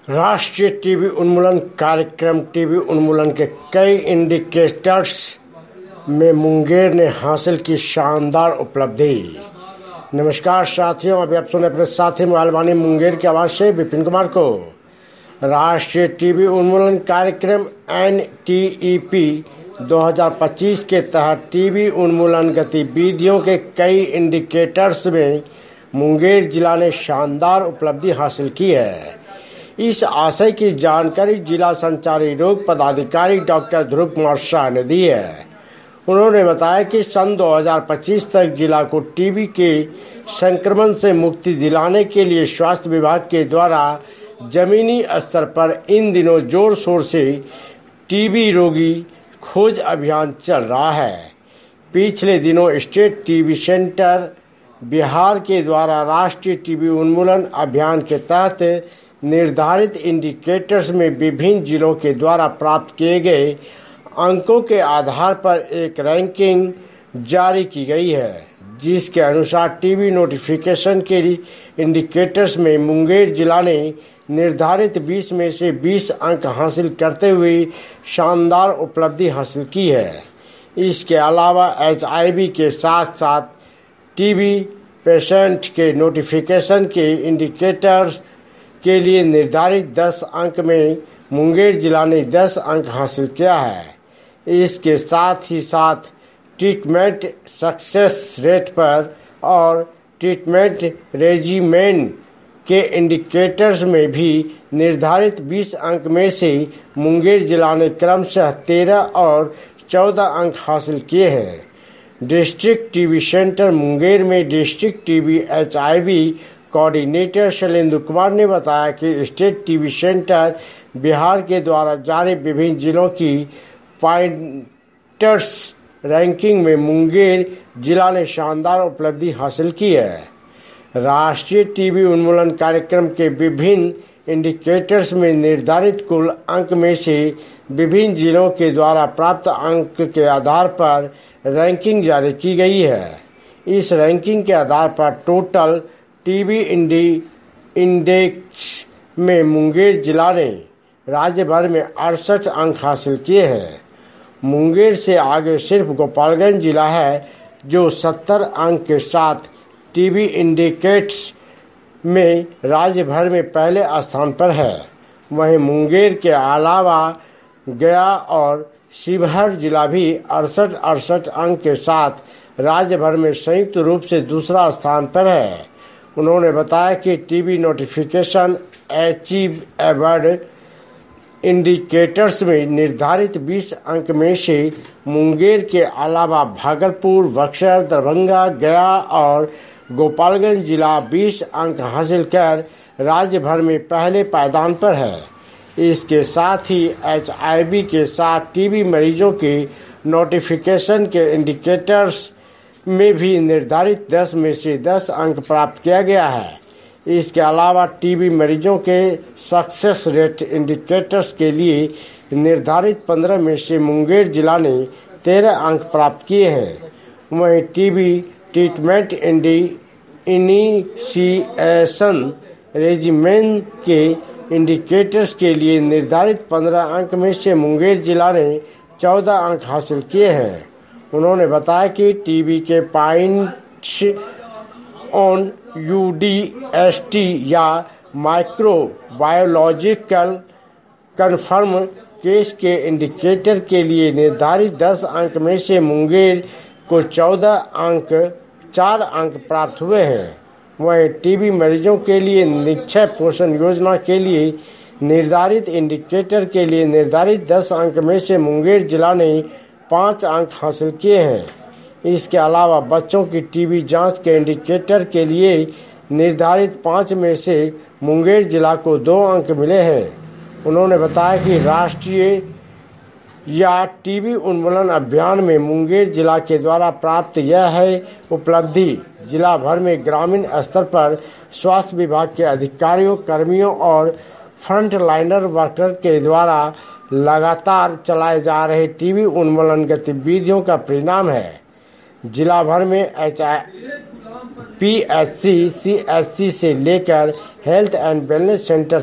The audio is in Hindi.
राष्ट्रीय टीबी उन्मूलन कार्यक्रम टीबी उन्मूलन के कई इंडिकेटर्स में मुंगेर ने हासिल की शानदार उपलब्धि। नमस्कार साथियों, अभी आप सुने अपने साथी मालवानी मुंगेर की आवाज से विपिन कुमार को। राष्ट्रीय टीबी उन्मूलन कार्यक्रम NTEP 2025 के तहत टीबी उन्मूलन गतिविधियों के कई इंडिकेटर्स में मुंगेर जिला ने शानदार उपलब्धि हासिल की है। इस आशय की जानकारी जिला संचारी रोग पदाधिकारी डॉक्टर ध्रुव कुमार शाह ने दी है। उन्होंने बताया कि सन 2025 तक जिला को टीबी के संक्रमण से मुक्ति दिलाने के लिए स्वास्थ्य विभाग के द्वारा जमीनी स्तर पर इन दिनों जोर शोर से टीबी रोगी खोज अभियान चल रहा है। पिछले दिनों स्टेट टीबी सेंटर बिहार के द्वारा राष्ट्रीय टीबी उन्मूलन अभियान के तहत निर्धारित इंडिकेटर्स में विभिन्न जिलों के द्वारा प्राप्त किए गए अंकों के आधार पर एक रैंकिंग जारी की गई है, जिसके अनुसार टीबी नोटिफिकेशन के इंडिकेटर्स में मुंगेर जिला ने निर्धारित 20 में से 20 अंक हासिल करते हुए शानदार उपलब्धि हासिल की है। इसके अलावा HIV के साथ साथ टीबी पेशेंट के नोटिफिकेशन के इंडिकेटर्स के लिए निर्धारित 10 अंक में मुंगेर जिला ने 10 अंक हासिल किया है। इसके साथ ही साथ ट्रीटमेंट सक्सेस रेट पर और ट्रीटमेंट रेजिमेन के इंडिकेटर्स में भी निर्धारित 20 अंक में से मुंगेर जिला ने क्रमशः 13 और 14 अंक हासिल किए हैं। डिस्ट्रिक्ट टीबी सेंटर मुंगेर में district TB HIV coordinator Shailendra Kumar ने बताया कि स्टेट टीबी सेंटर बिहार के द्वारा जारी विभिन्न जिलों की पॉइंटर्स रैंकिंग में मुंगेर जिला ने शानदार उपलब्धि हासिल की है। राष्ट्रीय टीबी उन्मूलन कार्यक्रम के विभिन्न इंडिकेटर्स में निर्धारित कुल अंक में से विभिन्न जिलों के द्वारा प्राप्त अंक के आधार पर रैंकिंग जारी की गई है। इस रैंकिंग के आधार पर टोटल टीबी इंडेक्स में मुंगेर जिला ने राज्य भर में 68 अंक हासिल किए हैं। मुंगेर से आगे सिर्फ गोपालगंज जिला है जो 70 अंक के साथ टीबी इंडिकेटर्स में राज्य भर में पहले स्थान पर है। वहीं मुंगेर के अलावा गया और शिवहर जिला भी 68 अंक के साथ राज्य भर में संयुक्त रूप से दूसरा स्थान पर है। उन्होंने बताया कि टीबी नोटिफिकेशन अचीवेबल इंडिकेटर्स में निर्धारित 20 अंक में से मुंगेर के अलावा भागलपुर, बक्सर, दरभंगा, गया और गोपालगंज जिला 20 अंक हासिल कर राज्य भर में पहले पायदान पर है। इसके साथ ही HIV के साथ टीबी मरीजों के नोटिफिकेशन के इंडिकेटर्स में भी निर्धारित 10 में से 10 अंक प्राप्त किया गया है। इसके अलावा टीबी मरीजों के सक्सेस रेट इंडिकेटर्स के लिए निर्धारित 15 में से मुंगेर जिला ने 13 अंक प्राप्त किए हैं। वहीं टीबी ट्रीटमेंट इनिशिएशन रेजिमेन के इंडिकेटर्स के लिए निर्धारित 15 अंक में से मुंगेर जिला ने 14 अंक हासिल किए हैं। उन्होंने बताया कि टीबी के पॉइंट्स ऑन UDST या माइक्रोबायोलॉजिकल कन्फर्म केस के इंडिकेटर के लिए निर्धारित 10 अंक में से मुंगेर को 4 अंक प्राप्त हुए हैं। वहीं टीबी मरीजों के लिए निक्षय पोषण योजना के लिए निर्धारित इंडिकेटर के लिए निर्धारित 10 अंक में से मुंगेर जिला ने 5 अंक हासिल किए हैं। इसके अलावा बच्चों की टीबी जांच के इंडिकेटर के लिए निर्धारित 5 में से मुंगेर जिला को 2 अंक मिले हैं। उन्होंने बताया कि राष्ट्रीय या टीबी उन्मूलन अभियान में मुंगेर जिला के द्वारा प्राप्त यह है उपलब्धि जिला भर में ग्रामीण स्तर पर स्वास्थ्य विभाग के अधिकारियों, कर्मियों और फ्रंट लाइनर वर्कर के द्वारा लगातार चलाए जा रहे टीबी उन्मूलन गतिविधियों का परिणाम है। जिला भर में PHC, CHC से लेकर हेल्थ एंड वेलनेस सेंटर